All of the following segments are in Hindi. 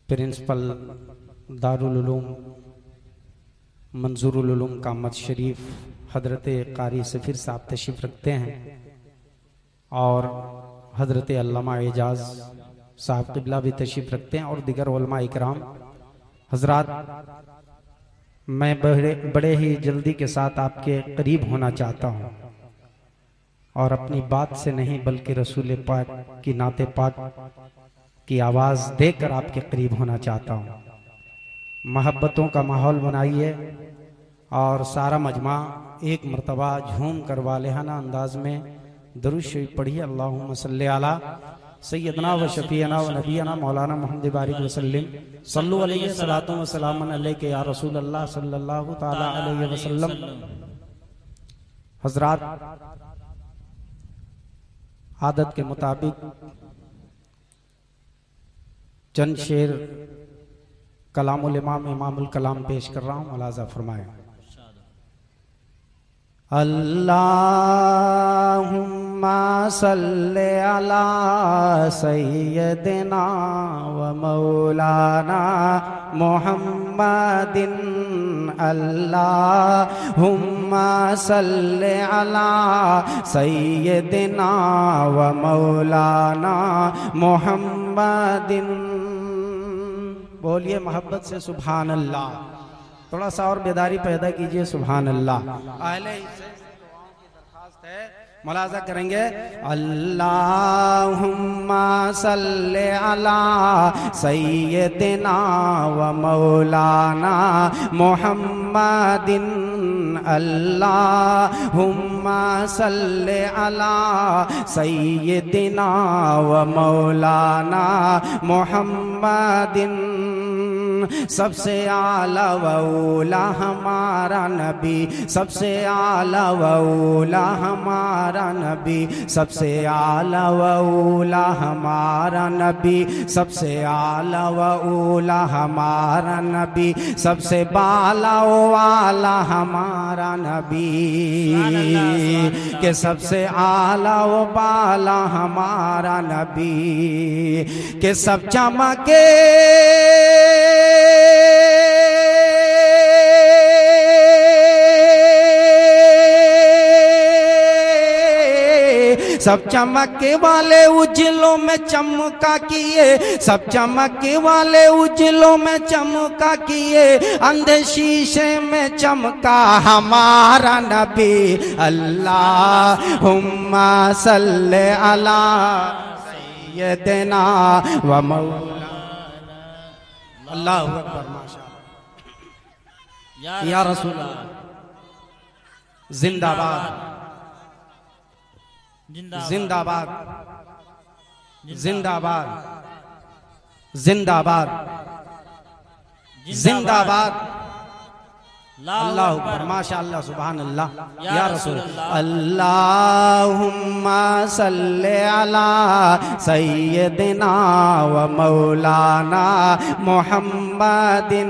प्रिंसिपल दारुल उलूम मंजूरुल उलूम कामत शरीफ हजरत कारी सफ़ीर साहब तशरीफ़ रखते हैं और हजरत अल्लामा एजाज साहब क़िबला भी तशरीफ़ रखते हैं और दिगर उलमा इकराम हजरात। मैं बड़े ही जल्दी के साथ आपके करीब होना चाहता हूँ और अपनी बात से नहीं बल्कि रसूल पाक की नाते पाक की आवाज़ देकर आपके करीब होना चाहता हूँ। मोहब्बतों का माहौल बनाइए और सारा मजमा एक मरतबा झूम कर वालिहाना अंदाज में दरूद शरीफ पढ़िए। अल्लाहुम्मा सल्ली अला सय्यदना व शफीना व नबीना मौलाना मुहम्मद बारिक वसल्लम सल्लु अलैहि सलातु व सलामन अलैका या रसूल अल्लाह सल्लल्लाहु ताला अलैहि वसल्लम। हजरात, आदत के मुताबिक चंद शेर कलामुल इमाम इमामुल कलाम पेश कर रहा हूँ, मुलाजा फरमाएं। अल्लाहुम्मा सल्ले अला सय्यदिना व मौलाना मुहम्मदिन। अल्लाहुम्मा सल्ले अला सय्यदिना व मौलाना मुहम्मदिन। बोलिए मोहब्बत से सुभान अल्लाह। थोड़ा सा और बेदारी पैदा कीजिए, सुभान अल्लाह। अहले से दुआओं की दरखास्त है, मुलाजा करेंगे। अल्लाहुम्मा सल्ले अला सय्यदिना व मौलाना मुहम्मदिन। अल्लाहुम्मा सल्ले अला सय्यदिना व मौलाना मुहम्मदिन। सबसे आला वौला हमारा नबी, सबसे आला वौला हमारा नबी, सबसे आला वौला हमारा नबी, सबसे आला वौला हमारा नबी, सबसे बाला वाला हमारा नबी के सबसे आला वो बाला हमारा नबी के सब चमके सब चमके वाले उजलों में चमका किए, सब चमके वाले उजलों में चमका किए, अंधे शीशे में चमका हमारा नबी। अल्लाहुम्मा सल्ले अला सय्यदिना व मौलाना। अल्लाहु अकबर, माशाअल्लाह या रसूल अल्लाह। जिंदाबाद जिंदाबाद जिंदाबाद जिंदाबाद जिंदाबाद। अल्लाह अकबर, माशाअल्लाह, सुभान अल्लाह या रसूल। अल्लाहुम्मा सल्ले अला सय्यदिना व मौलाना मुहम्मदिन।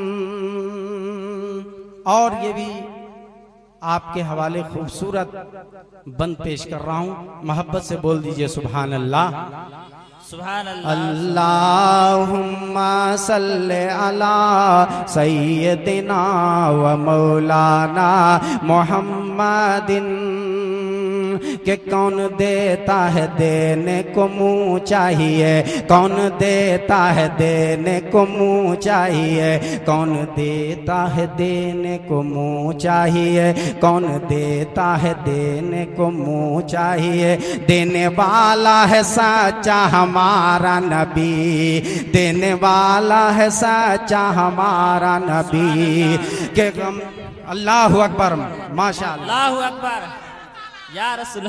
और ये भी आपके हवाले खूबसूरत बंद पेश कर रहा हूँ, मोहब्बत से बोल दीजिए सुभान अल्लाह। सुभान अल्लाह। अल्लाहुम्मा सल्ले अला सय्यदिना व मौलाना मुहम्मदिन। कि कौन देता है देने को मुँह चाहिए, कौन देता है देने को मुँह चाहिए, कौन देता है देने को मुँह चाहिए, कौन देता है देने को मुँह चाहिए। देने वाला है सच्चा हमारा नबी, देने वाला है सच्चा हमारा नबी के गम। अल्लाहु अकबर, माशाअल्लाह, अल्लाहु अकबर या रसूल।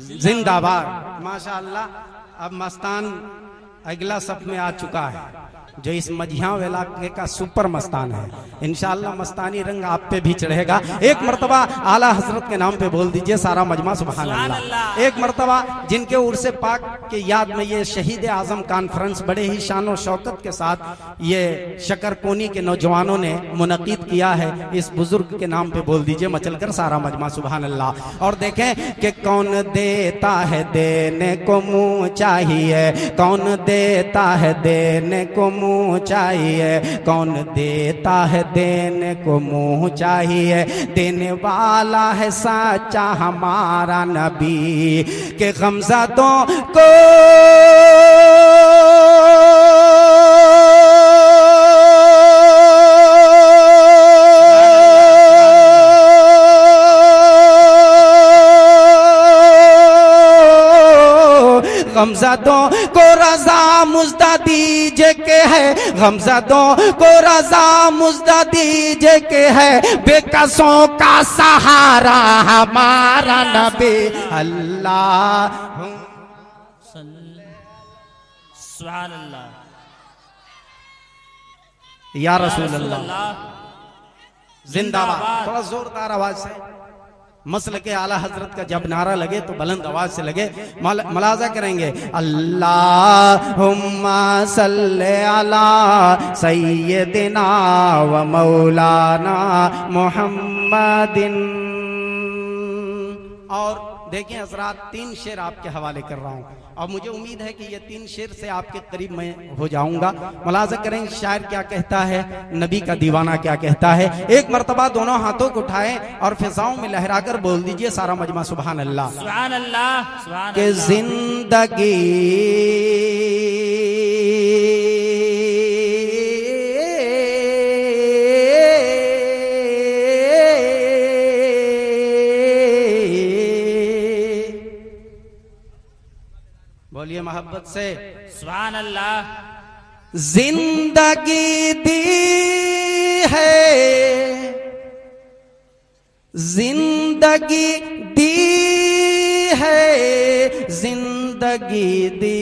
जिंदाबाद, माशाअल्लाह। अब मस्तान अगला सफ में आ चुका है। जो इस मझियां इलाके का सुपर मस्तान है। इंशाअल्लाह मस्तानी रंग आप पे भी चढ़ेगा। एक मर्तबा आला हजरत के नाम पे बोल दीजिए सारा मजमा सुभान अल्लाह। एक मर्तबा जिनके उर्से पाक के याद में ये शहीद आजम कॉन्फ्रेंस बड़े ही शान शौकत के साथ ये शकरकोनी के नौजवानों ने मुनक़िद किया है, इस बुजुर्ग के नाम पे बोल दीजिए मचलकर सारा मजमा सुभान अल्लाह। और देखें कि कौन देता है देने को मुंह चाहिए, कौन देता है देने को मुंह चाहिए, कौन देता है देने को मुंह चाहिए, देने वाला है सच्चा हमारा नबी के गमज़दों को गमज़दों को रज़ा मुज़्दा दीजिए के है, गमज़दों को रज़ा मुज़्दा दीजिए के है, बेकसों का सहारा हमारा नबी अल्लाह सुभान अल्लाह या रसूल अल्लाह जिंदाबाद। थोड़ा जोरदार आवाज से मसल के आला हजरत का जब नारा लगे तो बुलंद आवाज से लगे, मलाजा करेंगे अल्लाहुम्मा सल्ले अला सय्यदिना व मौलाना मुहम्मदिन। और देखिए हजरात, 3 शेर आपके हवाले कर रहा हूँ और मुझे उम्मीद है कि ये 3 शेर से आपके करीब मैं हो जाऊंगा। मुलाजा करें शायर क्या कहता है, नबी का दीवाना क्या कहता है। एक मर्तबा दोनों हाथों को उठाएं और फिजाओं में लहराकर बोल दीजिए सारा मजमा सुभान अल्लाह। सुभान अल्लाह सुभान के जिंदगी बोलिए मोहब्बत से सुभान अल्लाह। जिंदगी दी है, जिंदगी दी है, जिंदगी दी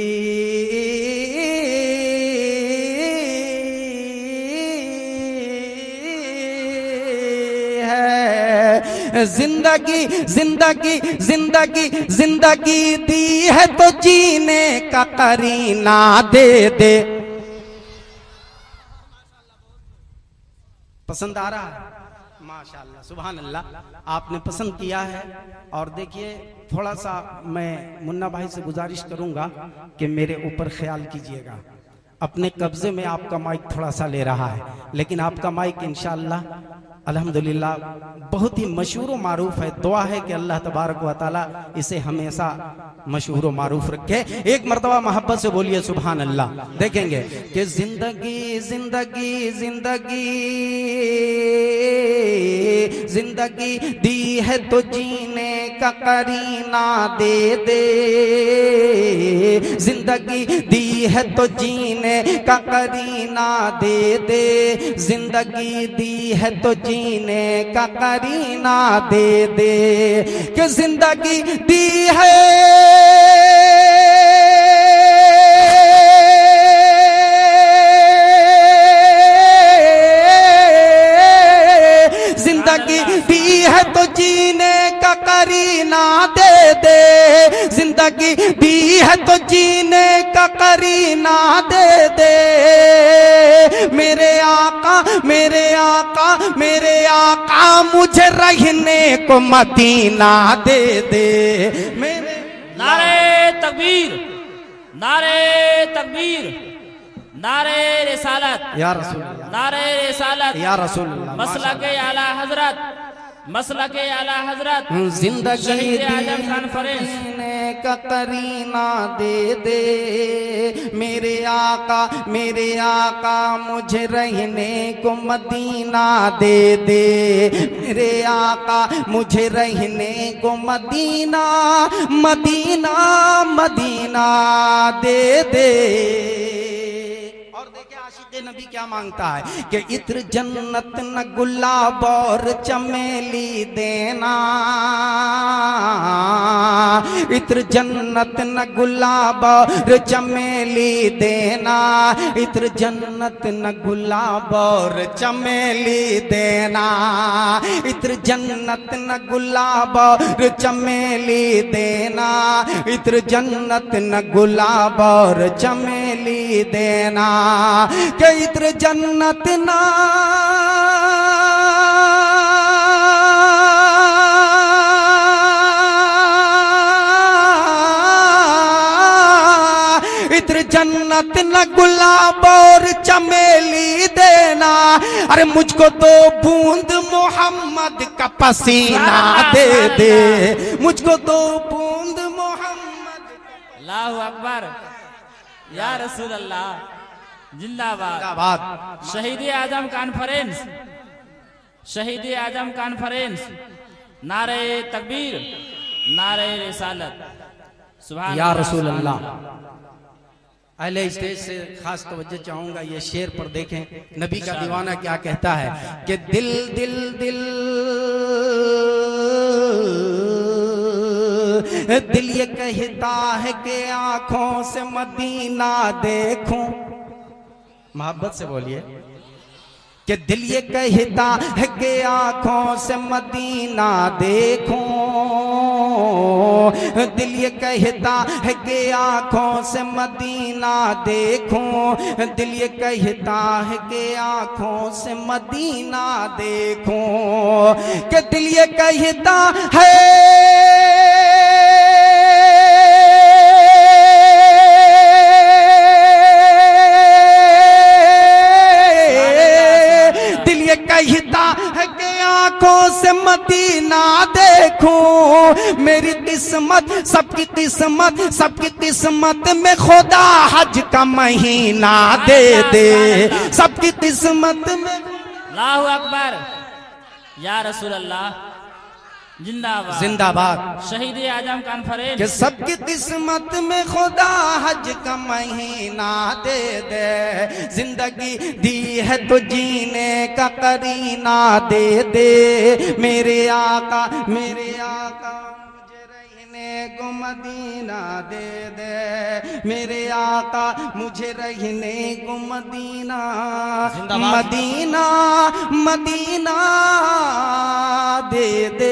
जिंदगी जिंदगी जिंदगी जिंदगी दी है तो जीने का करीना दे दे। पसंद आ रहा है? माशाअल्लाह सुभान अल्लाह, आपने पसंद किया है। और देखिए थोड़ा सा मैं मुन्ना भाई से गुजारिश करूंगा कि मेरे ऊपर ख्याल कीजिएगा। अपने कब्जे में आपका माइक थोड़ा सा ले रहा है, लेकिन आपका माइक इंशाअल्लाह अल्हम्दुलिल्लाह बहुत ही मशहूर व मारूफ है। दुआ है कि अल्लाह तबारक व तआला इसे हमेशा मशहूर व मारूफ रखे। एक मर्तबा मोहब्बत से बोलिए सुभान अल्लाह। देखेंगे कि जिंदगी जिंदगी जिंदगी जिंदगी दी है तो जीने का करीना दे दे, जिंदगी दी है तो जीने का करीना दे दे, जिंदगी दी है तो जीने का करीना दे दे। कि जिंदगी दी है जिंदगी दी है तो जीने का करीना दे दे, जिंदगी दी है तो जीने का करीना दे दे। मेरे आका मेरे आका मेरे आका मुझे रहने को मदीना दे दे। मेरे नारे तकबीर, नारे तकबीर, नारे रिसालत या रसूल अल्लाह, नारे रिसालत या रसूल अल्लाह। मसला के आला हजरत, मसला के आला हजरत जिंदगी शहीद आजम कॉन्फ्रेंस का करीना दे दे। मेरे आका मुझे रहने को मदीना दे दे, मेरे आका मुझे रहने को मदीना मदीना मदीना दे दे। और देखिए आशिक के नबी क्या मांगता है कि इत्र जन्नत न गुलाब और चमेली देना, इत्र जन्नत न गुलाब और चमेली देना, इत्र जन्नत न गुलाब और चमेली देना, इत्र जन्नत न गुलाब और चमेली देना, इत्र जन्नत न गुलाब और चमेली देना, के इत्र जन्नत ना इत्र जन्नत न गुलाब और चमेली देना, अरे मुझको तो बूंद मोहम्मद का पसीना दे दे, मुझको तो बूंद मोहम्मद। अल्लाहु अकबर, या रसूल अल्लाह, जिंदाबाद। शहीद आजम कॉन्फ्रेंस, शहीद आजम कॉन्फ्रेंस, नारे तकबीर, नारे रिसालत, सुभान या रसूल अल्लाह। अहले स्टेज से खास तवज्जो चाहूंगा, ये शेर पर देखें नबी का दीवाना क्या कहता है कि दिल दिल दिल दिल ये कहता है कि आंखों से मदीना देखूं, मोहब्बत से बोलिए कि दिल ये कहता है कि आंखों से मदीना देखूं, दिल ये कहता है कि आंखों से मदीना देखूं, दिल ये कहता है कि आंखों से मदीना देखूं, कि दिल ये कहता है कहता है कि आंखों से मदीना देखूं, मेरी किस्मत सबकी किस्मत, सबकी किस्मत में खुदा हज का महीना दे दे, सबकी किस्मत में। अल्लाहु अकबर, या रसूल अल्लाह, जिंदाबाद जिंदाबाद। शहीद आजम कॉन्फ्रेंस, कि सबकी किस्मत में खुदा हज का महीना दे दे, जिंदगी दी है तो जीने का करीना दे दे, मेरे आका मुझे रहने को मदीना दे दे, मेरे आका मुझे रहने को मदीना, मदीना मदीना दे दे।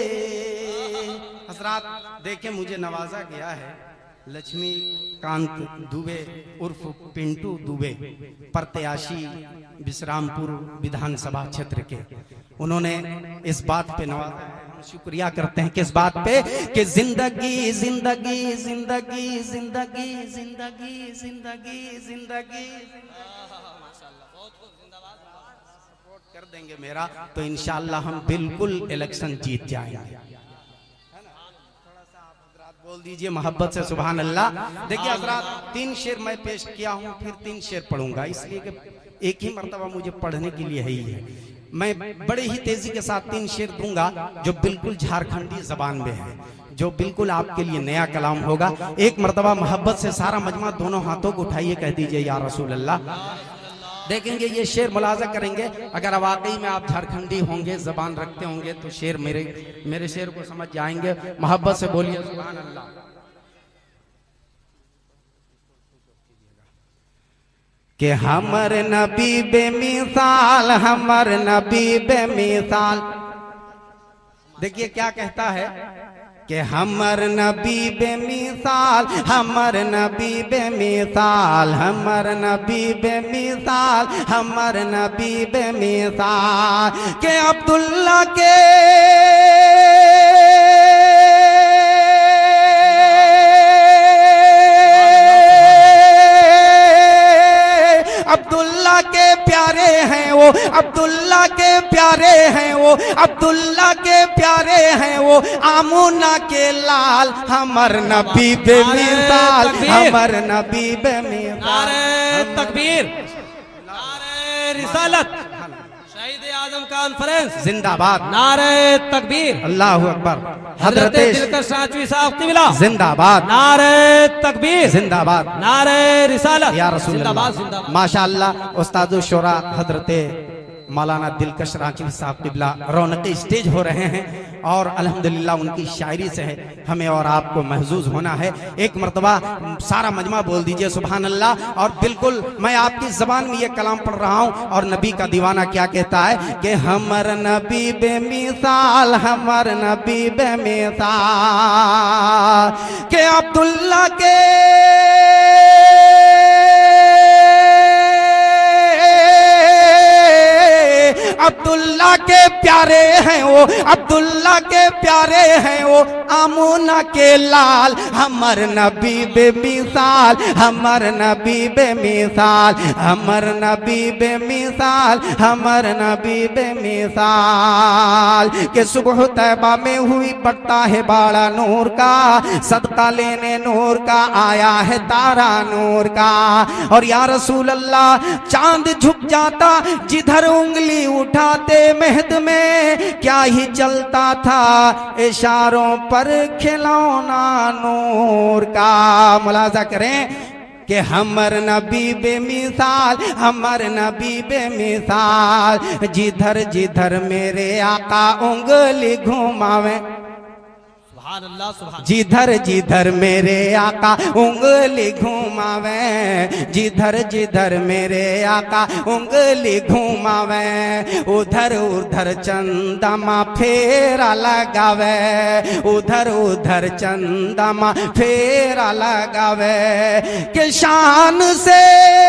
हजरात देखे मुझे नवाजा गया है लक्ष्मीकांत दुबे उर्फ पिंटू दुबे, प्रत्याशी विश्रामपुर विधानसभा क्षेत्र के, उन्होंने इस बात पे नवाजा है। हम शुक्रिया करते हैं किस बात पे कि जिंदगी जिंदगी जिंदगी जिंदगी जिंदगी जिंदगी जिंदगी सपोर्ट कर देंगे मेरा तो इंशाअल्लाह हम बिल्कुल इलेक्शन जीत जाएंगे। बोल दीजिए मोहब्बत से सुभान अल्लाह। देखिए हजरात 3 शेर मैं पेश किया हूँ, फिर 3 शेर पढ़ूंगा, इसलिए कि एक ही मर्तबा मुझे पढ़ने के लिए है ही है। मैं बड़े ही तेजी के साथ 3 शेर दूंगा जो बिल्कुल झारखंडी जबान में है, जो बिल्कुल आपके लिए नया कलाम होगा। एक मर्तबा मोहब्बत से सारा मजमा दोनों हाथों को उठाइए, कह दीजिए या रसूल अल्लाह। देखेंगे ये शेर मुलाजा करेंगे, अगर वाकई में आप झारखंडी होंगे, जबान रखते होंगे तो शेर मेरे शेर को समझ जाएंगे। मोहब्बत से बोलिए सुभान अल्लाह। कि हमर नबी बेमिसाल, हमर नबी बेमिसाल। देखिए क्या कहता है कि हमर नबी बेमिसाल, हमर नबी बेमिसाल, हमर नबी बेमिसाल, हमर नबी बेमिसाल। के अब्दुल्ला के अब्दुल्ला के प्यारे हैं वो, अब्दुल्ला के प्यारे हैं वो, अब्दुल्ला के प्यारे हैं वो, आमुना के लाल, हमर नबी बेमिसाल, हमर नबी बेमिसाल। नारे तकबीर, नारे रिसालत, शहीद आजम समागम कॉन्फ्रेंस जिंदाबाद, नारे तकबीर, अल्लाह अकबर, हजरत दिलकश रांचवी साहब क़िबला जिंदाबाद, नारे तकबीर जिंदाबाद, नारे रिसालत या रसूल जिंदाबाद अल्लाह। जिंदाबाद। माशाअल्लाह उस्ताद शोरा हजरत मौलाना दिलकश रांचवी साहब क़िबला रौनक़ स्टेज हो रहे हैं और अल्हम्दुलिल्लाह उनकी शायरी से है हमें और आपको महजूज होना है। एक मर्तबा सारा मजमा बोल दीजिए सुभान अल्लाह। और बिल्कुल मैं आपकी जबान में ये कलाम पढ़ रहा हूँ और नबी का दीवाना क्या कहता है कि हमर नबी बेमिसाल, हमर नबी बेमिसाल, के अब्दुल्ला के अब्दुल्ला के प्यारे हैं वो, अब्दुल्ला के प्यारे हैं वो, आमुना के लाल, हमर नबी बेमिसाल, हमर नबी बेमिसाल, हमर नबी बेमिसाल, हमर नबी बेमिसाल। के सुबह तैबा में हुई बढ़ता है बाड़ा नूर का, सदका लेने नूर का आया है तारा नूर का। और या रसूल अल्लाह चांद झुक जाता जिधर उंगली उठाते महद में, क्या ही चलता था इशारों पर खिलौना नूर का। मुलाजा करें कि हमर नबी बेमिसाल, हमर नबी बेमिसाल, जिधर जिधर मेरे आका उंगली घुमावे, जिधर जिधर मेरे आका उंगली घुमावे, जिधर जिधर मेरे आका उंगली घुमावे, उधर उधर चंदमा फेरा लगावे, उधर उधर चंदमा फेरा लगावे। के शान से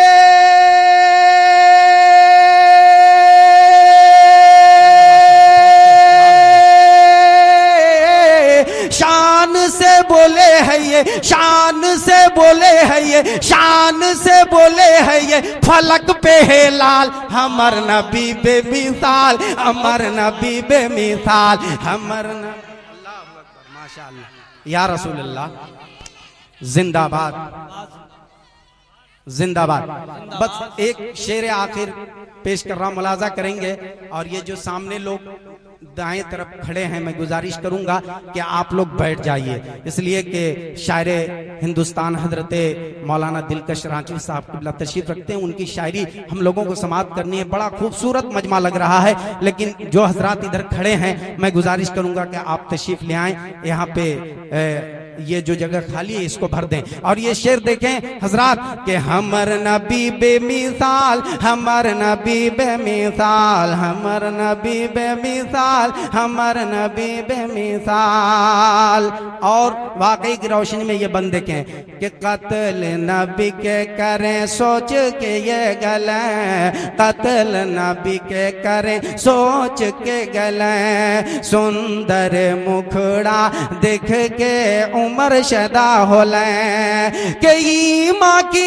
शान से बोले है ये, शान से बोले है ये, शान से बोले है ये, फलक पे है लाल, हमर नबी बेमिसाल, हमर नबी बेमिसाल, हमर नबी। अल्लाह अकबर, माशाअल्लाह, या रसूल अल्लाह जिंदाबाद, जिंदाबाद। बस एक शेर आखिर पेश कर रहा, मुलाजा करेंगे। और ये जो सामने लोग दाएं तरफ खड़े हैं, मैं गुजारिश करूंगा कि आप लोग बैठ जाइए, इसलिए कि शायरे हिंदुस्तान हजरत मौलाना दिलकश रांचवी साहब क़िबला तशरीफ रखते हैं, उनकी शायरी हम लोगों को समाप्त करनी है। बड़ा खूबसूरत मजमा लग रहा है, लेकिन जो हजरात इधर खड़े हैं मैं गुजारिश करूंगा कि आप तशरीफ ले आएं, यहाँ पे ये जो जगह खाली है इसको भर दें। और ये शेर देखें हजरात के हमर नबी बेमिसाल, हमर नबी बेमिसाल, हमर नबी बेमिसाल, हमर नबी बेमिसाल। और वाकई की रोशनी में ये बंद देखें कि कत्ल नबी के करें सोच के ये गले, कत्ल नबी के करें सोच के गले, सुंदर मुखड़ा देख के उमर शदा होले, के ईमा की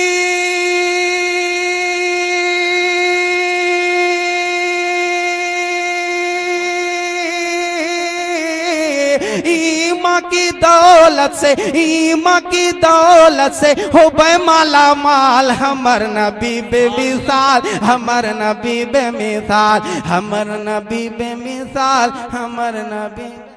ईमा की दौलत से, ईमा की दौलत से हो बे माला माल, हमर नबी बेमिसाल, हमर नबी बेमिसाल, हमर नबी बेमिसाल, हमर नबी।